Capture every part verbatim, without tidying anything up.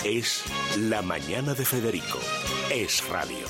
Es La Mañana de Federico. Es radio.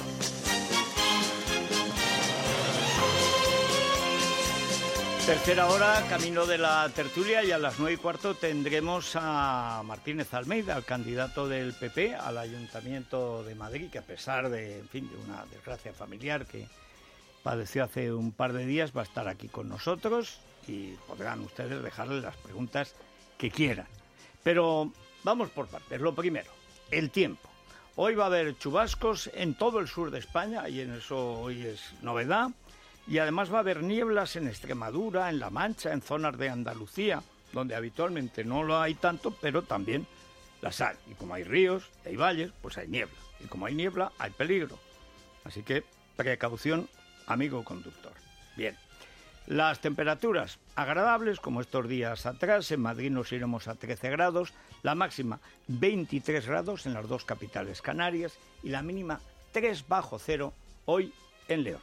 Tercera hora, camino de la tertulia, y a las nueve y cuarto tendremos a Martínez Almeida, el candidato del P P al Ayuntamiento de Madrid, que a pesar de, en fin, de una desgracia familiar que padeció hace un par de días, va a estar aquí con nosotros y podrán ustedes dejarle las preguntas que quieran. Pero vamos por partes. Lo primero, el tiempo. Hoy va a haber chubascos en todo el sur de España, y en eso hoy es novedad. Y además va a haber nieblas en Extremadura, en La Mancha, en zonas de Andalucía, donde habitualmente no lo hay tanto, pero también las hay. Y como hay ríos y hay valles, pues hay niebla. Y como hay niebla, hay peligro. Así que precaución, amigo conductor. Bien. Las temperaturas agradables, como estos días atrás. En Madrid nos iremos a trece grados, la máxima veintitrés grados en las dos capitales canarias y la mínima tres bajo cero hoy en León.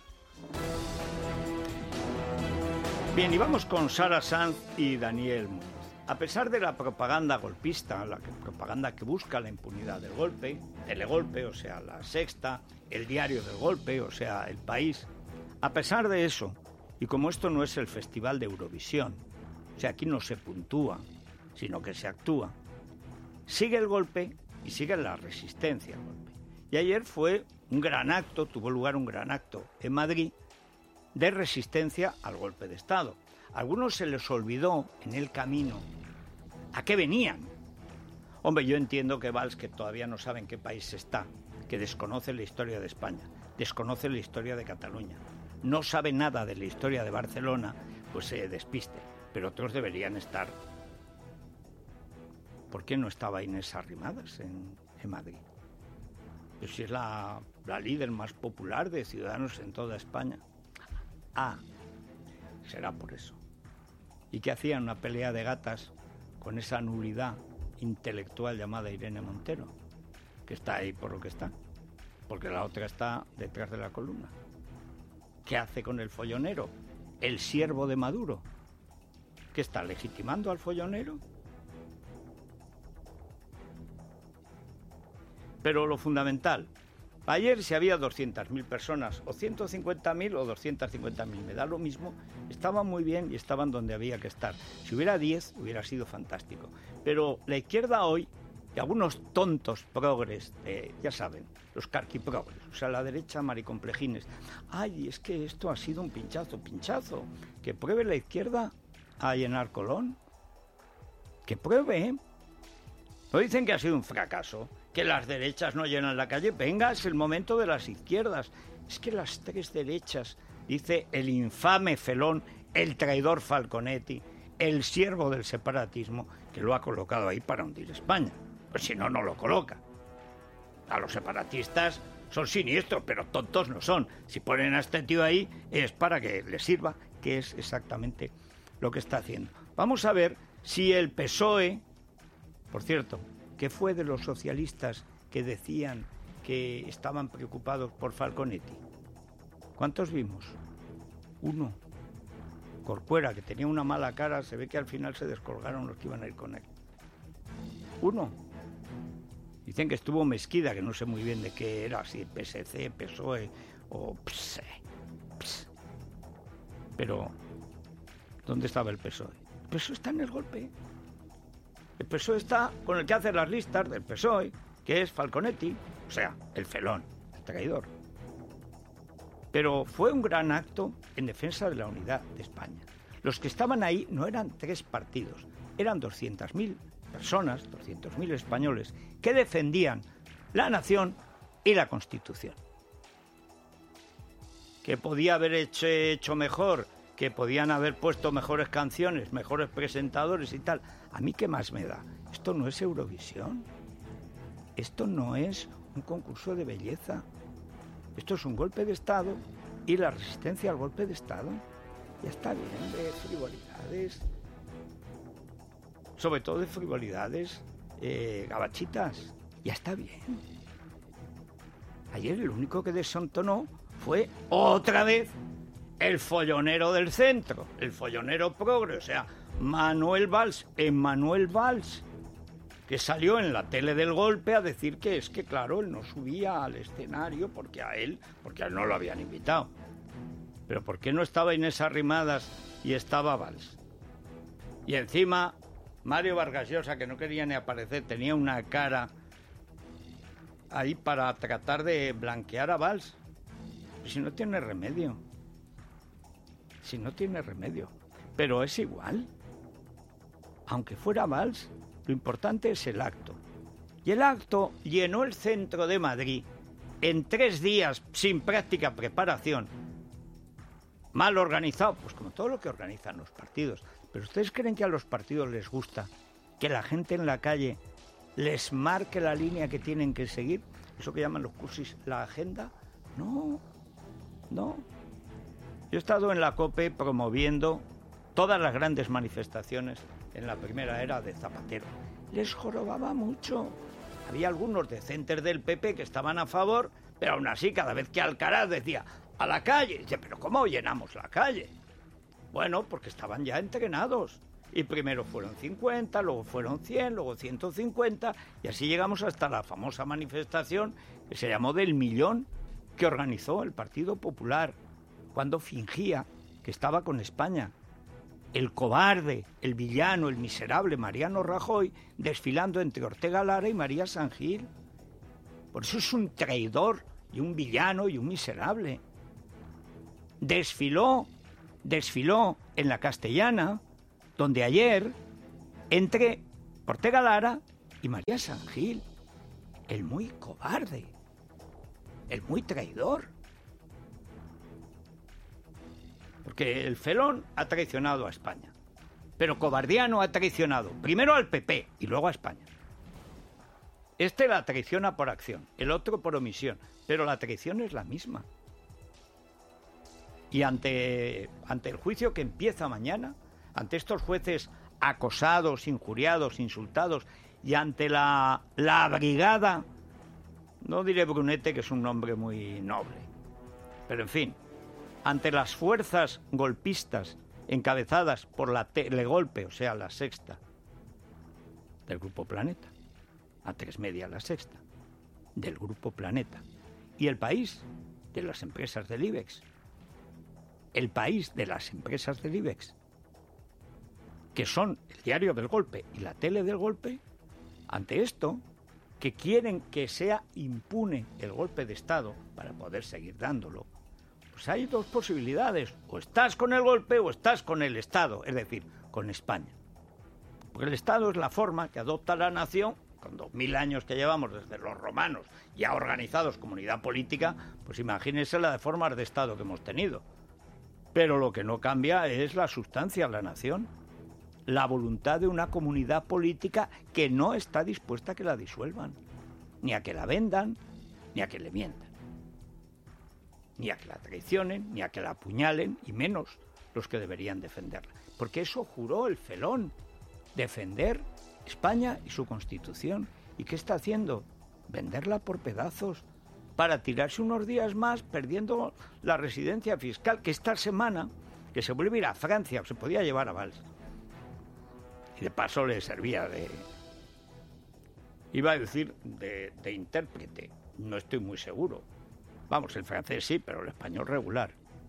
Bien, y vamos con Sara Sanz y Daniel Muñoz. A pesar de la propaganda golpista, la propaganda que busca la impunidad del golpe, Telegolpe, o sea, La Sexta, el Diario del Golpe, o sea, El País, a pesar de eso, y como esto no es el Festival de Eurovisión, o sea, aquí no se puntúa, sino que se actúa, sigue el golpe y sigue la resistencia al golpe. Y ayer fue un gran acto, tuvo lugar un gran acto en Madrid, de resistencia al golpe de Estado. A algunos se les olvidó en el camino a qué venían. Hombre, yo entiendo que Valls, que todavía no sabe en qué país está, que desconoce la historia de España, desconoce la historia de Cataluña, no sabe nada de la historia de Barcelona, pues se despiste. Pero otros deberían estar. ¿Por qué no estaba Inés Arrimadas en, en Madrid? Pues si es la, la líder más popular de Ciudadanos en toda España. Ah, será por eso. ¿Y qué hacían una pelea de gatas con esa nulidad intelectual llamada Irene Montero? Que está ahí por lo que está, porque la otra está detrás de la columna. ¿Qué hace con el follonero? El siervo de Maduro. ¿Qué está legitimando al follonero? Pero lo fundamental, ayer si había doscientas mil personas, o ciento cincuenta mil o doscientas cincuenta mil, me da lo mismo, estaban muy bien y estaban donde había que estar. Si hubiera diez, hubiera sido fantástico. Pero la izquierda hoy, y algunos tontos progres, eh, ya saben, los carquiprogres, o sea, la derecha maricomplejines, ay, es que esto ha sido un pinchazo, pinchazo, que pruebe la izquierda a llenar Colón, que pruebe, ¿eh? No dicen que ha sido un fracaso, que las derechas no llenan la calle. Venga, es el momento de las izquierdas. Es que las tres derechas, dice el infame felón, el traidor Falconetti, el siervo del separatismo, que lo ha colocado ahí para hundir España. Pues si no, no lo coloca. A los separatistas son siniestros, pero tontos no son. Si ponen a este tío ahí es para que les sirva, que es exactamente lo que está haciendo. Vamos a ver si el P S O E, por cierto, que fue de los socialistas que decían que estaban preocupados por Falconetti. ¿Cuántos vimos? Uno. Corcuera, que tenía una mala cara, se ve que al final se descolgaron los que iban a ir con él. Uno. Dicen que estuvo Mesquida, que no sé muy bien de qué era, si P S C, P S O E o P S E. P S E. Pero, ¿dónde estaba el P S O E? El P S O E está en el golpe. El P S O E está con el que hace las listas del P S O E, que es Falconetti, o sea, el felón, el traidor. Pero fue un gran acto en defensa de la unidad de España. Los que estaban ahí no eran tres partidos, eran doscientas mil personas, doscientos mil españoles, que defendían la nación y la Constitución. ¿Que podía haber hecho, hecho mejor? ¿Que podían haber puesto mejores canciones, mejores presentadores y tal? ¿A mí qué más me da? Esto no es Eurovisión. Esto no es un concurso de belleza. Esto es un golpe de Estado y la resistencia al golpe de Estado. Ya está bien de frivolidades. Sobre todo de frivolidades eh, gabachitas. Ya está bien. Ayer el único que desentonó fue otra vez el follonero del centro, el follonero progre, o sea, Manuel Valls, Emmanuel Valls, que salió en la tele del golpe a decir que es que, claro, él no subía al escenario porque a él, porque a él no lo habían invitado. Pero ¿por qué no estaba Inés Arrimadas y estaba Valls? Y encima, Mario Vargas Llosa, que no quería ni aparecer, tenía una cara ahí para tratar de blanquear a Valls. Si no tiene remedio. Si no tiene remedio. Pero es igual. Aunque fuera Valls, lo importante es el acto. Y el acto llenó el centro de Madrid en tres días sin práctica preparación. Mal organizado, pues como todo lo que organizan los partidos. Pero ¿ustedes creen que a los partidos les gusta que la gente en la calle les marque la línea que tienen que seguir? Eso que llaman los cursis, la agenda. No, no. Yo he estado en la COPE promoviendo todas las grandes manifestaciones en la primera era de Zapatero. Les jorobaba mucho. Había algunos decentes del P P que estaban a favor, pero aún así cada vez que Alcaraz decía a la calle, dice, pero ¿cómo llenamos la calle? Bueno, porque estaban ya entrenados. Y primero fueron cincuenta, luego fueron cien, luego ciento cincuenta, y así llegamos hasta la famosa manifestación que se llamó del millón, que organizó el Partido Popular, cuando fingía que estaba con España. El cobarde, el villano, el miserable Mariano Rajoy, desfilando entre Ortega Lara y María San Gil. Por eso es un traidor y un villano y un miserable. Desfiló, desfiló en la Castellana, donde ayer, entre Ortega Lara y María San Gil, el muy cobarde, el muy traidor. Porque el felón ha traicionado a España, pero Cobardiano ha traicionado primero al P P y luego a España. Este la traiciona por acción, el otro por omisión, pero la traición es la misma. Y ante, ante el juicio que empieza mañana, ante estos jueces acosados, injuriados, insultados, y ante la, la brigada, no diré Brunete, que es un nombre muy noble, pero en fin, ante las fuerzas golpistas encabezadas por la Telegolpe, o sea, la Sexta, del Grupo Planeta, a tres media la Sexta, del Grupo Planeta, y El País, de las empresas del IBEX, El País de las empresas del IBEX, que son el diario del golpe y la tele del golpe, ante esto, que quieren que sea impune el golpe de Estado para poder seguir dándolo, pues hay dos posibilidades: o estás con el golpe o estás con el Estado, es decir, con España. Porque el Estado es la forma que adopta la nación, con dos mil años que llevamos desde los romanos, ya organizados como unidad política, pues imagínense la de formas de Estado que hemos tenido. Pero lo que no cambia es la sustancia, la nación, la voluntad de una comunidad política que no está dispuesta a que la disuelvan, ni a que la vendan, ni a que le mientan, ni a que la traicionen, ni a que la apuñalen, y menos los que deberían defenderla. Porque eso juró el felón, defender España y su Constitución. ¿Y qué está haciendo? Venderla por pedazos para tirarse unos días más perdiendo la residencia fiscal, que esta semana, que se vuelve a ir a Francia, se podía llevar a Valls. Y de paso le servía de... iba a decir de, de intérprete, no estoy muy seguro. Vamos, el francés sí, pero el español regular.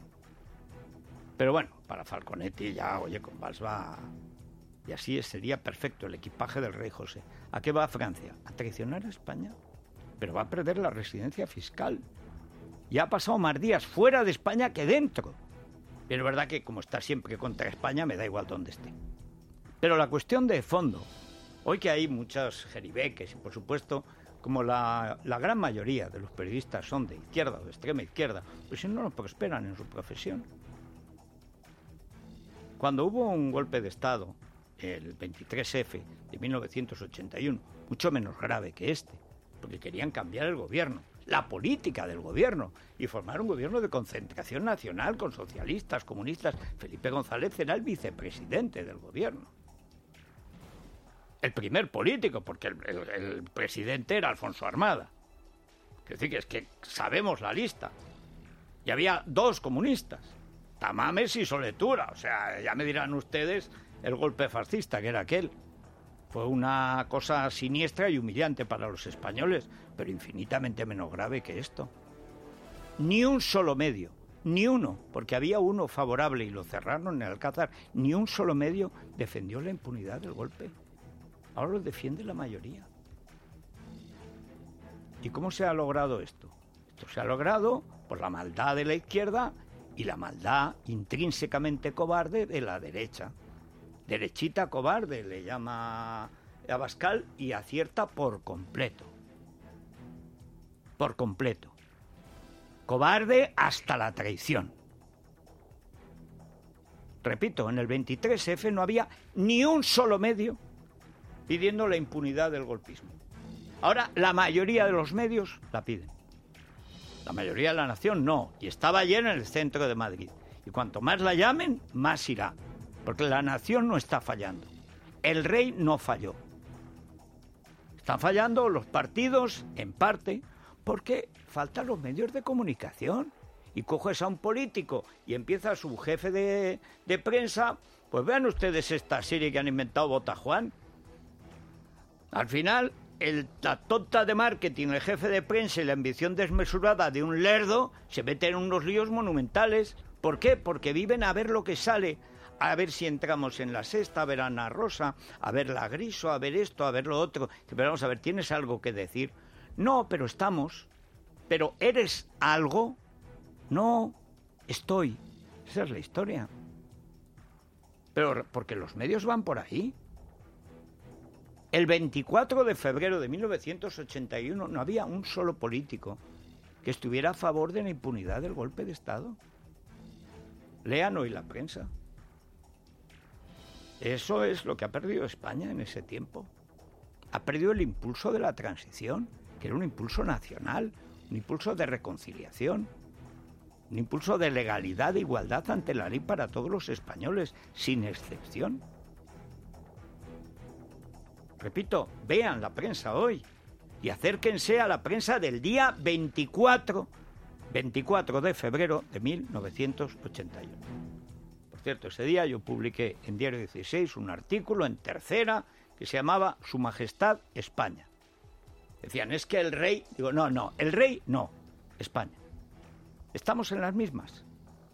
Pero bueno, para Falconetti ya, oye, con Valls va... y así sería perfecto el equipaje del rey José. ¿A qué va a Francia? ¿A traicionar a España? Pero va a perder la residencia fiscal. Ya ha pasado más días fuera de España que dentro. Pero es verdad que como está siempre contra España, me da igual dónde esté. Pero la cuestión de fondo, hoy que hay muchas jeribeques, y por supuesto, como la, la gran mayoría de los periodistas son de izquierda o de extrema izquierda, pues si no, no prosperan en su profesión. Cuando hubo un golpe de Estado, el veintitrés efe de mil novecientos ochenta y uno, mucho menos grave que este, porque querían cambiar el gobierno, la política del gobierno, y formar un gobierno de concentración nacional con socialistas, comunistas. Felipe González era el vicepresidente del gobierno. El primer político, porque el, el, el presidente era Alfonso Armada. Es decir, que es que sabemos la lista. Y había dos comunistas, Tamames y Soletura. O sea, ya me dirán ustedes el golpe fascista que era aquel. fue una cosa siniestra y humillante para los españoles, pero infinitamente menos grave que esto. Ni un solo medio, ni uno, porque había uno favorable y lo cerraron en el Alcázar, ni un solo medio defendió la impunidad del golpe. Ahora lo defiende la mayoría. ¿Y cómo se ha logrado esto? Esto se ha logrado por la maldad de la izquierda y la maldad intrínsecamente cobarde de la derecha. Derechita cobarde, le llama Abascal, y acierta por completo. Por completo. Cobarde hasta la traición. Repito, en el veintitrés efe no había ni un solo medio pidiendo la impunidad del golpismo. Ahora la mayoría de los medios la piden. La mayoría de la nación no, y estaba ayer en el centro de Madrid. Y cuanto más la llamen, más irá. Porque la nación no está fallando. El rey no falló. Están fallando los partidos, en parte, porque faltan los medios de comunicación. Y coges a un político y empieza a su jefe de, de prensa, pues vean ustedes esta serie que han inventado Botajuan. Al final, el, la tonta de marketing, el jefe de prensa y la ambición desmesurada de un lerdo se meten en unos líos monumentales. ¿Por qué? Porque viven a ver lo que sale. A ver si entramos en la Sexta, a ver a Ana Rosa, a ver la Griso, a ver esto, a ver lo otro. Pero vamos a ver, ¿tienes algo que decir? No, pero estamos. ¿Pero eres algo? No, estoy. Esa es la historia. Pero porque los medios van por ahí. El veinticuatro de febrero de mil novecientos ochenta y uno no había un solo político que estuviera a favor de la impunidad del golpe de Estado. Lean hoy la prensa. Eso es lo que ha perdido España en ese tiempo. Ha perdido el impulso de la transición, que era un impulso nacional, un impulso de reconciliación, un impulso de legalidad e igualdad ante la ley para todos los españoles, sin excepción. Repito, vean la prensa hoy y acérquense a la prensa del día veinticuatro de febrero de mil novecientos ochenta y uno. Por cierto, ese día yo publiqué en Diario dieciséis un artículo en Tercera que se llamaba Su Majestad España. Decían, es que el rey... Digo, no, no, el rey no, España. Estamos en las mismas.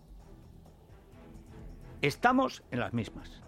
Estamos en las mismas.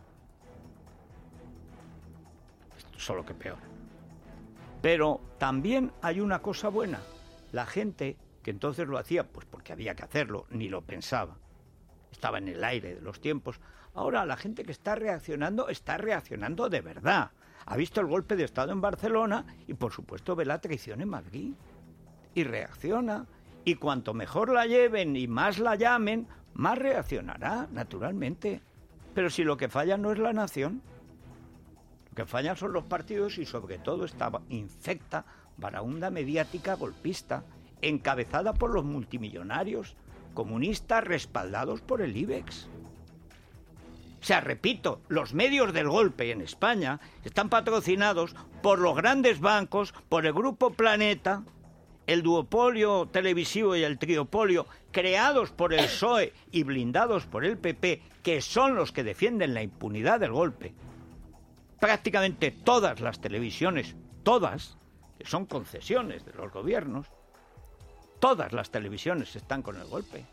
Solo que peor. Pero también hay una cosa buena. La gente que entonces lo hacía, pues porque había que hacerlo, ni lo pensaba. Estaba en el aire de los tiempos. Ahora la gente que está reaccionando, está reaccionando de verdad. Ha visto el golpe de Estado en Barcelona y por supuesto ve la traición en Madrid. Y reacciona. Y cuanto mejor la lleven y más la llamen, más reaccionará, naturalmente. Pero si lo que falla no es la nación, lo que fallan son los partidos y sobre todo esta infecta baraúnda mediática golpista, encabezada por los multimillonarios comunistas respaldados por el IBEX. O sea, repito, los medios del golpe en España están patrocinados por los grandes bancos, por el Grupo Planeta, el duopolio televisivo y el triopolio, creados por el P S O E y blindados por el P P, que son los que defienden la impunidad del golpe. Prácticamente todas las televisiones, todas, que son concesiones de los gobiernos, todas las televisiones están con el golpe.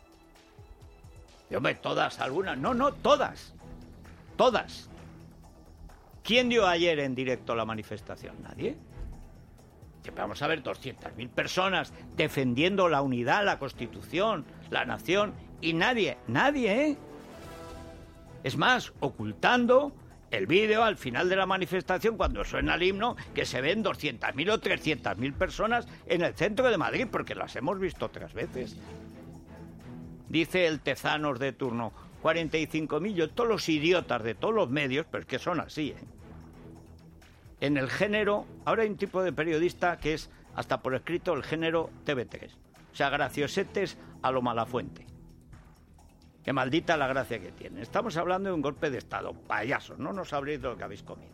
Y hombre, todas, algunas, no, no, todas, todas. ¿Quién dio ayer en directo la manifestación? Nadie. Vamos a ver, doscientas mil personas defendiendo la unidad, la Constitución, la nación, y nadie, nadie, ¿eh? Es más, ocultando el vídeo al final de la manifestación, cuando suena el himno, que se ven doscientas mil o trescientas mil personas en el centro de Madrid, porque las hemos visto otras veces. Dice el Tezanos de turno, cuarenta y cinco mil, yo todos los idiotas de todos los medios, pero es que son así, ¿eh? En el género, ahora hay un tipo de periodista que es, hasta por escrito, el género T V tres. O sea, graciosetes a lo Malafuente. Que maldita la gracia que tienen. Estamos hablando de un golpe de Estado. Payasos, no nos habréis de lo que habéis comido.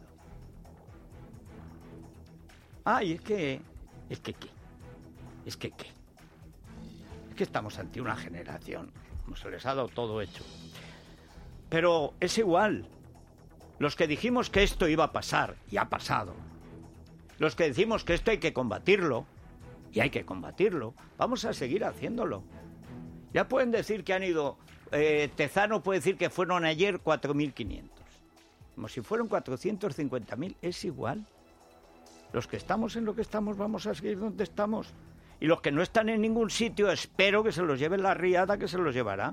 Ah, y es que... Es que qué. Es que qué. Es que estamos ante una generación. Como se les ha dado todo hecho. Pero es igual. Los que dijimos que esto iba a pasar, y ha pasado. Los que decimos que esto hay que combatirlo, y hay que combatirlo, vamos a seguir haciéndolo. Ya pueden decir que han ido... Eh, Tezano puede decir que fueron ayer cuatro mil quinientos. Como si fueron cuatrocientos cincuenta mil, es igual. Los que estamos en lo que estamos vamos a seguir donde estamos. Y los que no están en ningún sitio, espero que se los lleve la riada que se los llevará.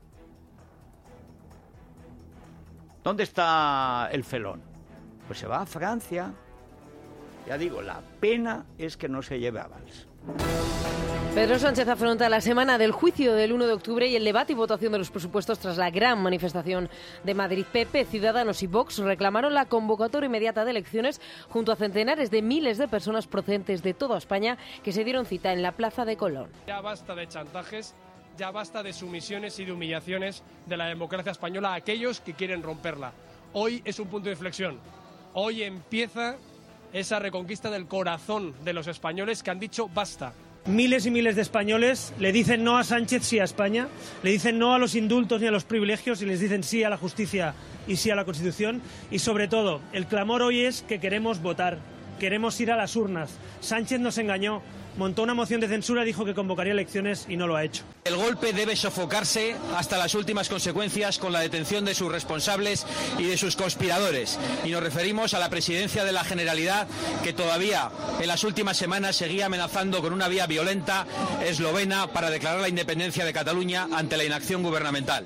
¿Dónde está el felón? Pues se va a Francia. Ya digo, la pena es que no se lleve a Valls. Pedro Sánchez afronta la semana del juicio del uno de octubre y el debate y votación de los presupuestos tras la gran manifestación de Madrid. P P, Ciudadanos y Vox reclamaron la convocatoria inmediata de elecciones junto a centenares de miles de personas procedentes de toda España que se dieron cita en la Plaza de Colón. Ya basta de chantajes, ya basta de sumisiones y de humillaciones de la democracia española a aquellos que quieren romperla. Hoy es un punto de inflexión. Hoy empieza esa reconquista del corazón de los españoles que han dicho basta. Miles y miles de españoles le dicen no a Sánchez, sí a España, le dicen no a los indultos ni a los privilegios y les dicen sí a la justicia y sí a la Constitución. Y sobre todo, el clamor hoy es que queremos votar, queremos ir a las urnas. Sánchez nos engañó, montó una moción de censura, dijo que convocaría elecciones y no lo ha hecho. El golpe debe sofocarse hasta las últimas consecuencias con la detención de sus responsables y de sus conspiradores. Y nos referimos a la presidencia de la Generalidad, que todavía en las últimas semanas seguía amenazando con una vía violenta eslovena para declarar la independencia de Cataluña ante la inacción gubernamental.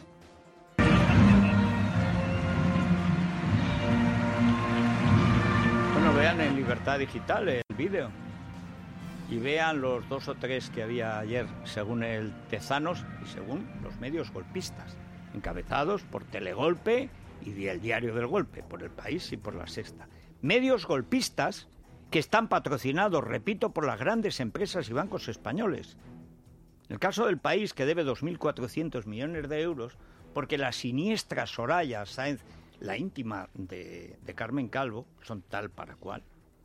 Bueno, vean en Libertad Digital el vídeo. Y vean los dos o tres que había ayer, según el Tezanos y según los medios golpistas, encabezados por Telegolpe y el Diario del Golpe, por El País y por La Sexta. Medios golpistas que están patrocinados, repito, por las grandes empresas y bancos españoles. En el caso del País, que debe dos mil cuatrocientos millones de euros, porque la siniestra Soraya Sáenz, la íntima de, de Carmen Calvo, son tal para cual.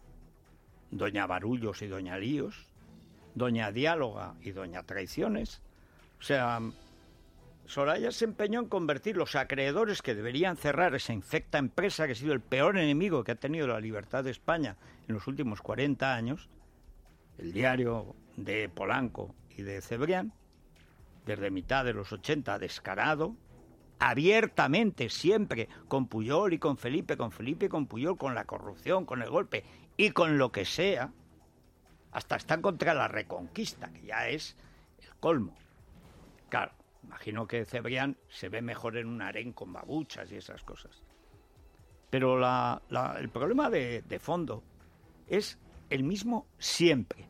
Doña Barullos y Doña Líos, Doña Diáloga y Doña Traiciones. O sea, Soraya se empeñó en convertir los acreedores que deberían cerrar esa infecta empresa que ha sido el peor enemigo que ha tenido la libertad de España en los últimos cuarenta años, el diario de Polanco y de Cebrián, desde mitad de los ochenta, descarado, abiertamente siempre, con Pujol y con Felipe, con Felipe y con Pujol, con la corrupción, con el golpe y con lo que sea, hasta están contra la Reconquista, que ya es el colmo. Claro, imagino que Cebrián se ve mejor en un harén con babuchas y esas cosas. Pero la, la, el problema de, de fondo es el mismo siempre.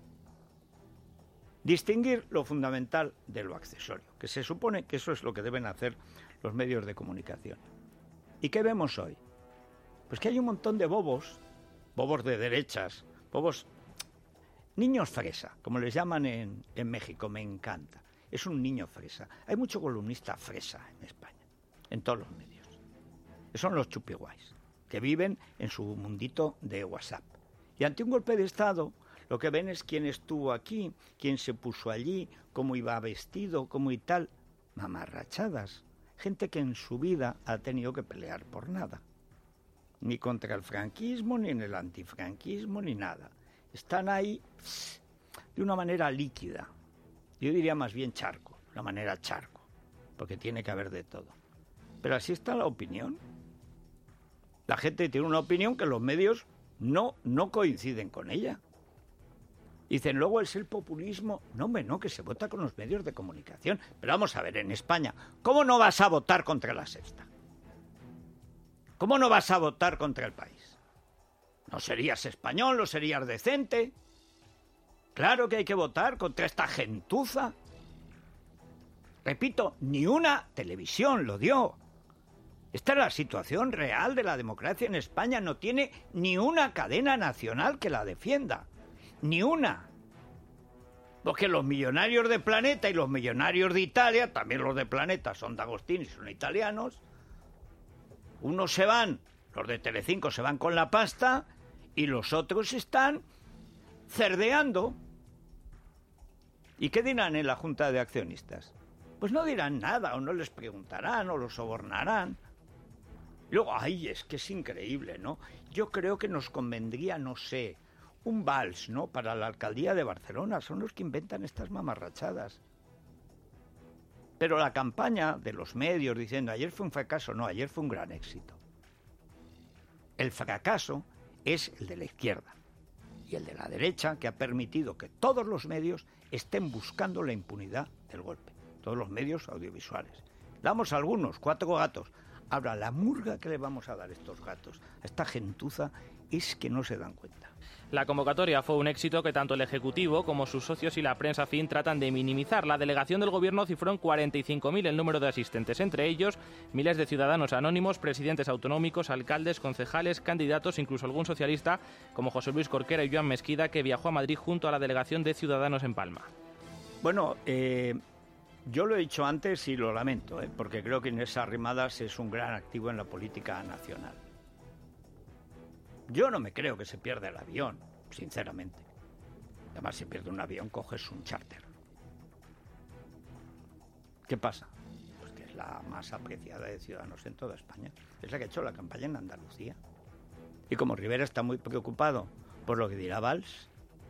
Distinguir lo fundamental de lo accesorio, que se supone que eso es lo que deben hacer los medios de comunicación. ¿Y qué vemos hoy? Pues que hay un montón de bobos, bobos de derechas, bobos, niños fresa, como les llaman en, en México, me encanta. Es un niño fresa. Hay mucho columnista fresa en España, en todos los medios. Son los chupiguays, que viven en su mundito de WhatsApp. Y ante un golpe de Estado, lo que ven es quién estuvo aquí, quién se puso allí, cómo iba vestido, cómo y tal. Mamarrachadas. Gente que en su vida ha tenido que pelear por nada. Ni contra el franquismo, ni en el antifranquismo, ni nada. Están ahí pss, de una manera líquida. Yo diría más bien charco, una manera charco, porque tiene que haber de todo. Pero así está la opinión. La gente tiene una opinión que los medios no, no coinciden con ella. Dicen, luego es el populismo. No, hombre, no, que se vota con los medios de comunicación. Pero vamos a ver, en España, ¿cómo no vas a votar contra La Sexta? ¿Cómo no vas a votar contra El País? ¿No serías español, no serías decente? Claro que hay que votar contra esta gentuza. Repito, ni una televisión lo dio. Esta es la situación real de la democracia en España. No tiene ni una cadena nacional que la defienda. Ni una. Porque los millonarios de Planeta y los millonarios de Italia, también los de Planeta son de Agostini, son italianos, unos se van, los de Telecinco se van con la pasta y los otros están cerdeando. ¿Y qué dirán en la Junta de Accionistas? Pues no dirán nada, o no les preguntarán, o los sobornarán. Y luego, ay, es que es increíble, ¿no? Yo creo que nos convendría, no sé, un vals, ¿no? Para la alcaldía de Barcelona. Son los que inventan estas mamarrachadas. Pero la campaña de los medios diciendo ayer fue un fracaso, no, ayer fue un gran éxito. El fracaso es el de la izquierda y el de la derecha, que ha permitido que todos los medios estén buscando la impunidad del golpe. Todos los medios audiovisuales. Damos algunos, cuatro gatos. Ahora, la murga que le vamos a dar a estos gatos, a esta gentuza, es que no se dan cuenta. La convocatoria fue un éxito que tanto el Ejecutivo como sus socios y la prensa afín tratan de minimizar. La delegación del Gobierno cifró en cuarenta y cinco mil el número de asistentes, entre ellos miles de ciudadanos anónimos, presidentes autonómicos, alcaldes, concejales, candidatos, incluso algún socialista como José Luis Corquera y Joan Mesquida, que viajó a Madrid junto a la delegación de Ciudadanos en Palma. Bueno, eh, yo lo he dicho antes y lo lamento, eh, porque creo que Inés Arrimadas es un gran activo en la política nacional. Yo no me creo que se pierda el avión, sinceramente. Además, si pierde un avión, coges un charter. ¿Qué pasa? Pues que es la más apreciada de Ciudadanos en toda España. Es la que ha hecho la campaña en Andalucía. Y como Rivera está muy preocupado por lo que dirá Valls,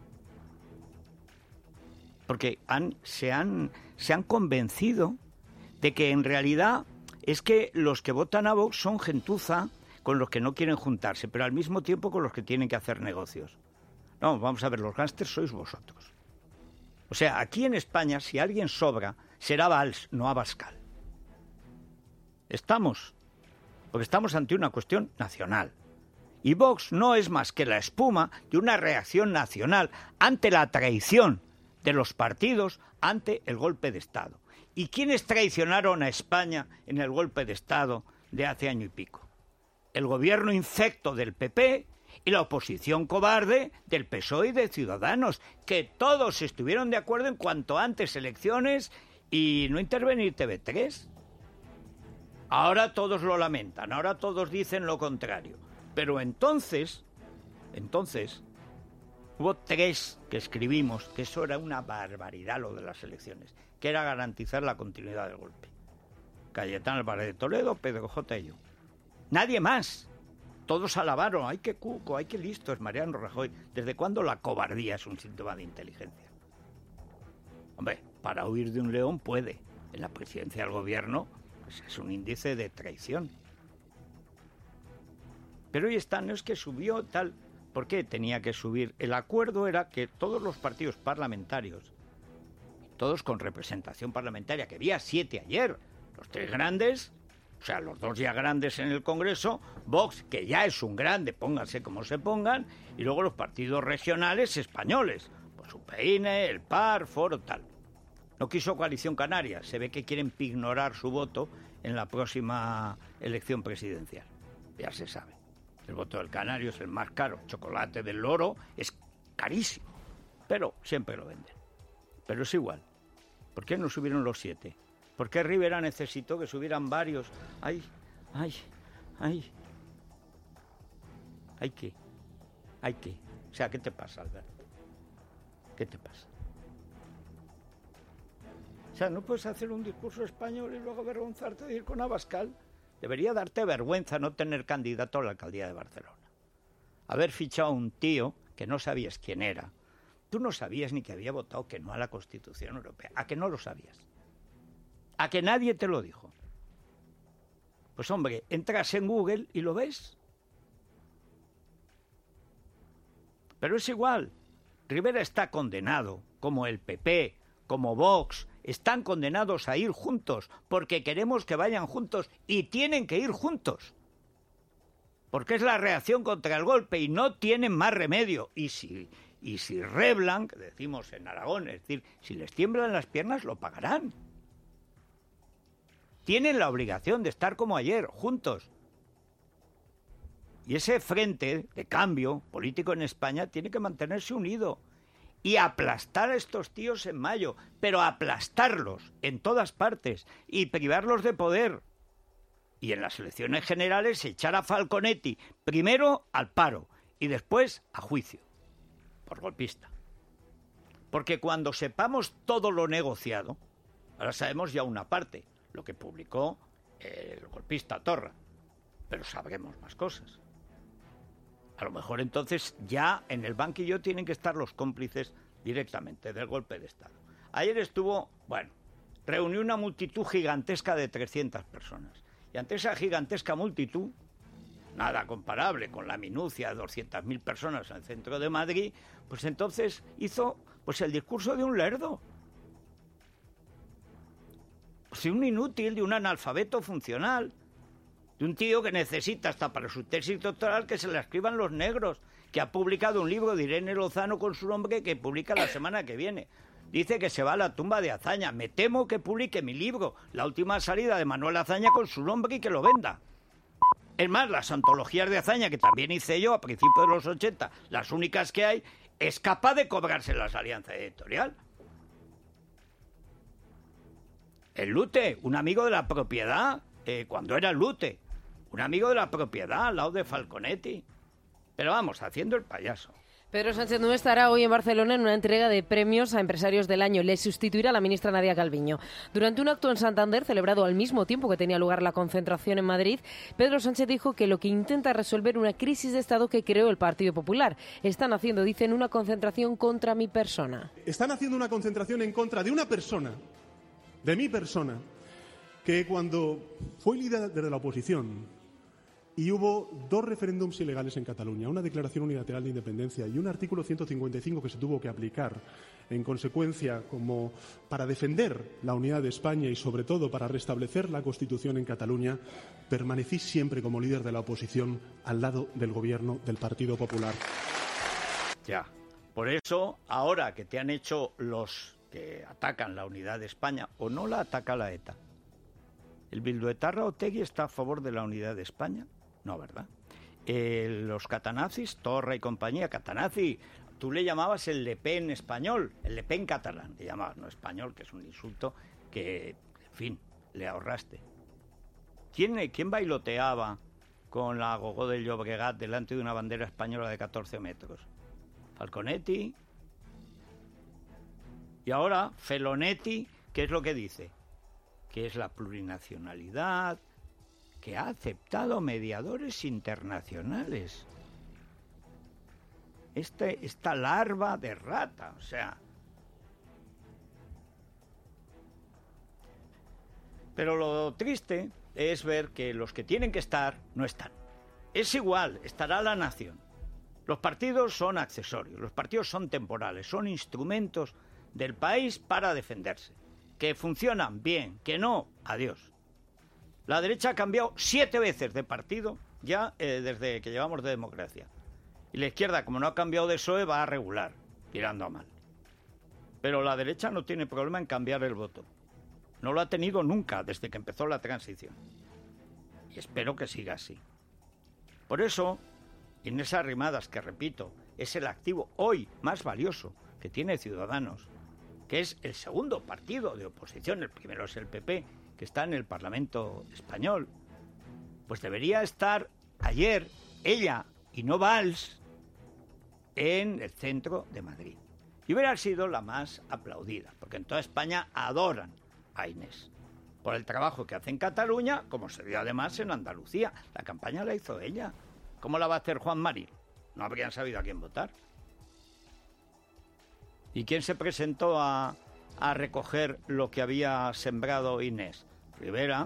porque han, se, han, se han convencido de que en realidad es que los que votan a Vox son gentuza con los que no quieren juntarse, pero al mismo tiempo con los que tienen que hacer negocios. No, vamos a ver, los gángsters sois vosotros. O sea, aquí en España, si alguien sobra, será Valls, no Abascal. Estamos, porque estamos ante una cuestión nacional. Y Vox no es más que la espuma de una reacción nacional ante la traición de los partidos ante el golpe de Estado. ¿Y quiénes traicionaron a España en el golpe de Estado de hace año y pico? El gobierno infecto del P P y la oposición cobarde del P S O E y de Ciudadanos, que todos estuvieron de acuerdo en cuanto antes elecciones y no intervenir T V tres. Ahora todos lo lamentan, ahora todos dicen lo contrario. Pero entonces, entonces, hubo tres que escribimos que eso era una barbaridad lo de las elecciones, que era garantizar la continuidad del golpe. Cayetano Álvarez de Toledo, Pedro J. y yo. Nadie más. Todos alabaron. ¡Ay, qué cuco! ¡Ay, qué listo es Mariano Rajoy! ¿Desde cuándo la cobardía es un síntoma de inteligencia? Hombre, para huir de un león puede. En la presidencia del gobierno pues es un índice de traición. Pero hoy está, no es que subió tal. ¿Por qué tenía que subir? El acuerdo era que todos los partidos parlamentarios, todos con representación parlamentaria, que había siete ayer, los tres grandes, o sea, los dos ya grandes en el Congreso, Vox, que ya es un grande, pónganse como se pongan, y luego los partidos regionales españoles, pues U P N, el P A R, Foro, tal. No quiso Coalición Canaria, se ve que quieren pignorar su voto en la próxima elección presidencial, ya se sabe. El voto del canario es el más caro, chocolate del loro es carísimo, pero siempre lo venden. Pero es igual. ¿Por qué no subieron los siete? ¿Por qué Rivera necesitó que subieran varios? ¡Ay, ay, ay! ¿Hay qué? ¿Hay qué? O sea, ¿qué te pasa, Alberto? ¿Qué te pasa? O sea, no puedes hacer un discurso español y luego avergonzarte de ir con Abascal. Debería darte vergüenza no tener candidato a la alcaldía de Barcelona. Haber fichado a un tío que no sabías quién era. Tú no sabías ni que había votado que no a la Constitución Europea. ¿A que no lo sabías? ¿A que nadie te lo dijo? Pues hombre, entras en Google y lo ves. Pero es igual. Rivera está condenado, como el P P, como Vox, están condenados a ir juntos, porque queremos que vayan juntos y tienen que ir juntos. Porque es la reacción contra el golpe y no tienen más remedio. Y si, y si reblan, que decimos en Aragón, es decir, si les tiemblan las piernas, lo pagarán. Tienen la obligación de estar como ayer, juntos. Y ese frente de cambio político en España tiene que mantenerse unido y aplastar a estos tíos en mayo, pero aplastarlos en todas partes y privarlos de poder. Y en las elecciones generales echar a Falconetti primero al paro y después a juicio, por golpista. Porque cuando sepamos todo lo negociado, ahora sabemos ya una parte, lo que publicó el golpista Torra. pero sabremos más cosas. A lo mejor entonces ya en el banquillo tienen que estar los cómplices directamente del golpe de Estado. Ayer estuvo, bueno, reunió una multitud gigantesca de trescientas personas. Y ante esa gigantesca multitud, nada comparable con la minucia de doscientas mil personas en el centro de Madrid, pues entonces hizo pues el discurso de un lerdo. Pues de un inútil, de un analfabeto funcional, de un tío que necesita hasta para su tesis doctoral que se la escriban los negros, que ha publicado un libro de Irene Lozano con su nombre que publica la semana que viene. Dice que se va a la tumba de Azaña. Me temo que publique mi libro, La última salida de Manuel Azaña, con su nombre y que lo venda. Es más, las antologías de Azaña, que también hice yo a principios de los ochenta, las únicas que hay, es capaz de cobrarse las alianzas editorial. El Lute, un amigo de la propiedad, eh, cuando era el Lute, un amigo de la propiedad, al lado de Falconetti. Pero vamos, haciendo el payaso. Pedro Sánchez no estará hoy en Barcelona en una entrega de premios a empresarios del año. Le sustituirá la ministra Nadia Calviño. Durante un acto en Santander, celebrado al mismo tiempo que tenía lugar la concentración en Madrid, Pedro Sánchez dijo que lo que intenta es resolver una crisis de Estado que creó el Partido Popular. Están haciendo, dicen, una concentración contra mi persona. Están haciendo una concentración en contra de una persona, de mi persona, que cuando fue líder de la oposición y hubo dos referéndums ilegales en Cataluña, una declaración unilateral de independencia y un artículo ciento cincuenta y cinco que se tuvo que aplicar en consecuencia como para defender la unidad de España y sobre todo para restablecer la Constitución en Cataluña, permanecí siempre como líder de la oposición al lado del gobierno del Partido Popular. Ya, por eso ahora que te han hecho los que atacan la unidad de España, o no la ataca la ETA. ¿El bilduetarra Otegi está a favor de la unidad de España? No, ¿verdad? Eh, los catanazis, Torra y compañía, catanazi, tú le llamabas el Le Pen español, el Le Pen catalán, le llamabas, no español, que es un insulto que, en fin, le ahorraste. ¿Quién, quién bailoteaba con la Gogó del Llobregat delante de una bandera española de catorce metros? Falconetti. Y ahora, Felonetti, ¿qué es lo que dice? Que es la plurinacionalidad, que ha aceptado mediadores internacionales. Este, esta larva de rata, o sea... Pero lo triste es ver que los que tienen que estar no están. Es igual, estará la nación. Los partidos son accesorios, los partidos son temporales, son instrumentos del país para defenderse. Que funcionan bien, que no, adiós. La derecha ha cambiado siete veces de partido ya eh, desde que llevamos de democracia. Y la izquierda, como no ha cambiado de P S O E, va a regular, tirando a mal. Pero la derecha no tiene problema en cambiar el voto. No lo ha tenido nunca desde que empezó la transición. Y espero que siga así. Por eso, Inés Arrimadas, que repito, es el activo hoy más valioso que tiene Ciudadanos, que es el segundo partido de oposición, el primero es el P P, que está en el Parlamento español, pues debería estar ayer ella y no Valls en el centro de Madrid. Y hubiera sido la más aplaudida, porque en toda España adoran a Inés por el trabajo que hace en Cataluña, como se dio además en Andalucía. La campaña la hizo ella. ¿Cómo la va a hacer Juan Marín? No habrían sabido a quién votar. ¿Y quién se presentó a, a recoger lo que había sembrado Inés? Rivera.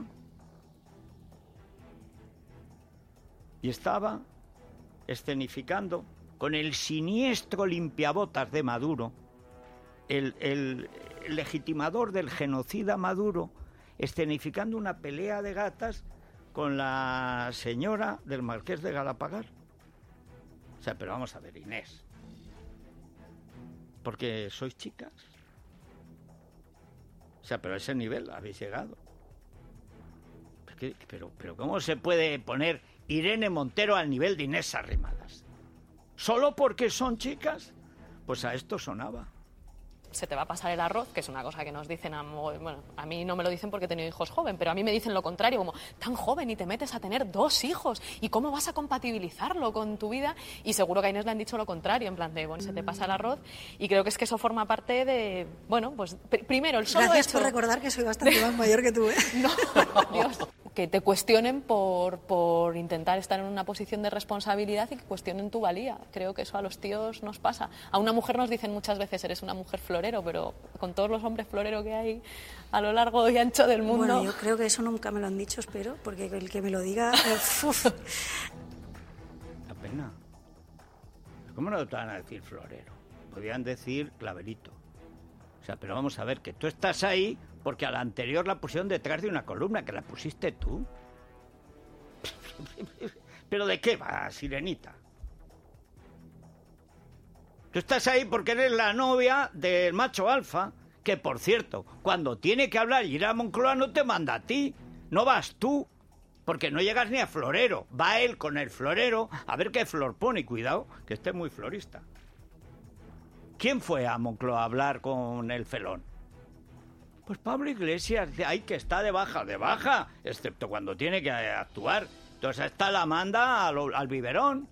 Y estaba escenificando con el siniestro limpiabotas de Maduro, el, el, el legitimador del genocida Maduro, escenificando una pelea de gatas con la señora del Marqués de Galapagar. O sea, pero vamos a ver, Inés, porque sois chicas. O sea, pero a ese nivel habéis llegado. Pero, pero ¿cómo se puede poner Irene Montero al nivel de Inés Arrimadas? ¿Solo porque son chicas? Pues a esto sonaba. Se te va a pasar el arroz, que es una cosa que nos dicen, a, bueno, a mí no me lo dicen porque he tenido hijos joven, pero a mí me dicen lo contrario, como tan joven y te metes a tener dos hijos, ¿y cómo vas a compatibilizarlo con tu vida? Y seguro que a Inés le han dicho lo contrario, en plan de, bueno, se te pasa el arroz, y creo que es que eso forma parte de, bueno, pues pr primero el solo Gracias hecho... por recordar que soy bastante más mayor que tú, ¿eh? No, Dios. que te cuestionen por, por intentar estar en una posición de responsabilidad y que cuestionen tu valía. Creo que eso a los tíos nos pasa. A una mujer nos dicen muchas veces, eres una mujer florero, pero con todos los hombres florero que hay a lo largo y ancho del mundo... Bueno, yo creo que eso nunca me lo han dicho, espero, porque el que me lo diga... uf. La pena. ¿Cómo no te van a decir florero? Podrían decir claverito. O sea, pero vamos a ver, que tú estás ahí porque a la anterior la pusieron detrás de una columna, que la pusiste tú. ¿Pero de qué va, Sirenita? Tú estás ahí porque eres la novia del macho alfa, que por cierto, cuando tiene que hablar y ir a Moncloa no te manda a ti, no vas tú. Porque no llegas ni a florero. Va él con el florero a ver qué flor pone. Y cuidado, que esté muy florista. ¿Quién fue a Moncloa a hablar con el felón? Pues Pablo Iglesias, de ahí que está de baja. De baja, excepto cuando tiene que actuar. Entonces esta la manda al, al biberón.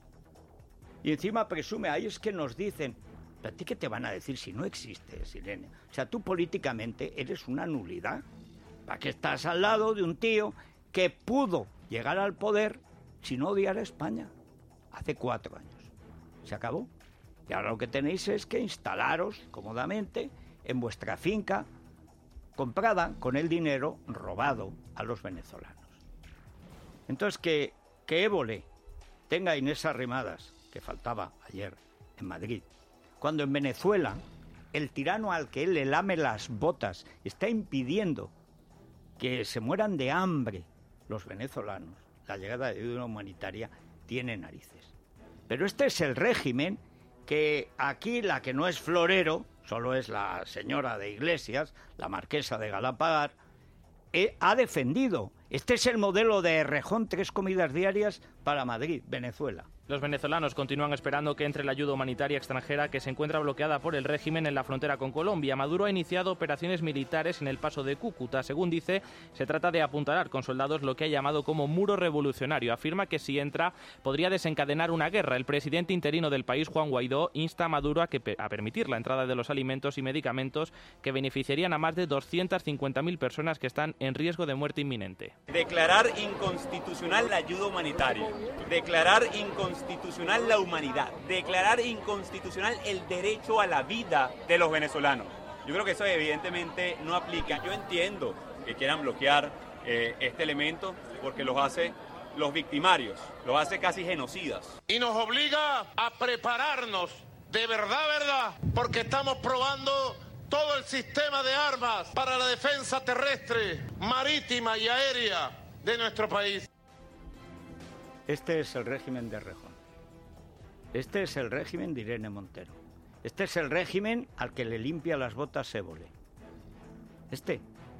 Y encima presume, ahí es que nos dicen... ¿A ti qué te van a decir si no existes, Irene? O sea, tú políticamente eres una nulidad. ¿Para qué estás al lado de un tío... que pudo llegar al poder sin odiar a España hace cuatro años? Se acabó. Y ahora lo que tenéis es que instalaros cómodamente en vuestra finca comprada con el dinero robado a los venezolanos. Entonces, que, que Évole tenga a Inés Arrimadas, que faltaba ayer en Madrid, cuando en Venezuela el tirano al que él le lame las botas está impidiendo que se mueran de hambre los venezolanos, la llegada de ayuda humanitaria tiene narices. Pero este es el régimen que aquí la que no es florero, solo es la señora de Iglesias, la marquesa de Galapagar, eh, ha defendido. Este es el modelo de Errejón, tres comidas diarias para Madrid, Venezuela. Los venezolanos continúan esperando que entre la ayuda humanitaria extranjera que se encuentra bloqueada por el régimen en la frontera con Colombia. Maduro ha iniciado operaciones militares en el paso de Cúcuta. Según dice, se trata de apuntalar con soldados lo que ha llamado como muro revolucionario. Afirma que si entra podría desencadenar una guerra. El presidente interino del país, Juan Guaidó, insta a Maduro a, que, a permitir la entrada de los alimentos y medicamentos que beneficiarían a más de doscientas cincuenta mil personas que están en riesgo de muerte inminente. Declarar inconstitucional la ayuda humanitaria. Declarar inconstitucional inconstitucional la humanidad, declarar inconstitucional el derecho a la vida de los venezolanos. Yo creo que eso evidentemente no aplica. Yo entiendo que quieran bloquear eh, este elemento porque los hace los victimarios, los hace casi genocidas. Y nos obliga a prepararnos de verdad, verdad, porque estamos probando todo el sistema de armas para la defensa terrestre, marítima y aérea de nuestro país. Este es el régimen de Errejón. Este es el régimen de Irene Montero. Este es el régimen al que le limpia las botas Évole. Este.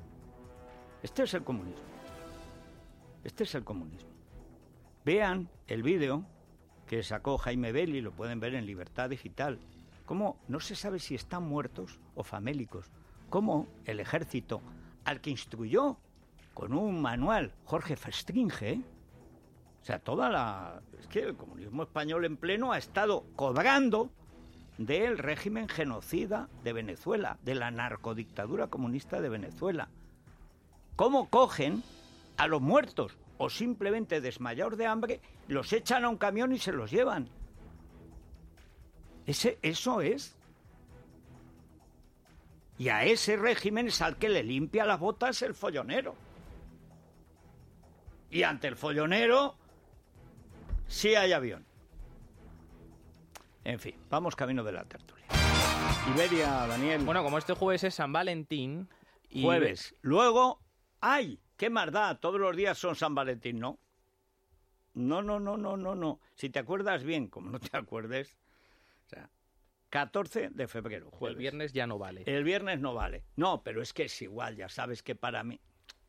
Este es el comunismo. Este es el comunismo. Vean el vídeo que sacó Jaime Belli, lo pueden ver en Libertad Digital. Cómo no se sabe si están muertos o famélicos. Cómo el ejército, al que instruyó con un manual Jorge Festringe, ¿eh? O sea, toda la... Es que el comunismo español en pleno ha estado cobrando del régimen genocida de Venezuela, de la narcodictadura comunista de Venezuela. ¿Cómo cogen a los muertos o simplemente desmayados de hambre, los echan a un camión y se los llevan? Ese, eso es. Y a ese régimen es al que le limpia las botas el follonero. Y ante el follonero... sí hay avión. En fin, vamos camino de la tertulia. Iberia, Daniel. Bueno, como este jueves es San Valentín... Y... Jueves. Luego, ¡ay! ¡Qué maldad! Todos los días son San Valentín, ¿no? No, no, no, no, no, no. Si te acuerdas bien, como no te acuerdes... O sea, catorce de febrero, jueves. El viernes ya no vale. El viernes no vale. No, pero es que es igual, ya sabes que para mí...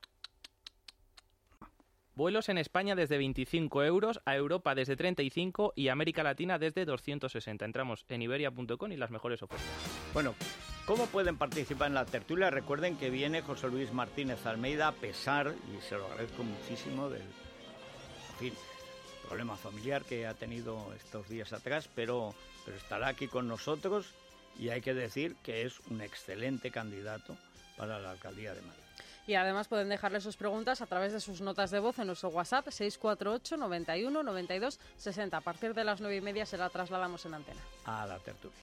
Vuelos en España desde veinticinco euros, a Europa desde treinta y cinco y América Latina desde doscientos sesenta. Entramos en iberia punto com y las mejores ofertas. Bueno, ¿cómo pueden participar en la tertulia? Recuerden que viene José Luis Martínez Almeida a pesar, y se lo agradezco muchísimo, del en fin, problema familiar que ha tenido estos días atrás, pero, pero estará aquí con nosotros y hay que decir que es un excelente candidato para la alcaldía de Madrid. Y además pueden dejarle sus preguntas a través de sus notas de voz en nuestro WhatsApp seis cuatro ocho, noventa y uno, noventa y dos, sesenta. A partir de las nueve y media se la trasladamos en antena. A la tertulia.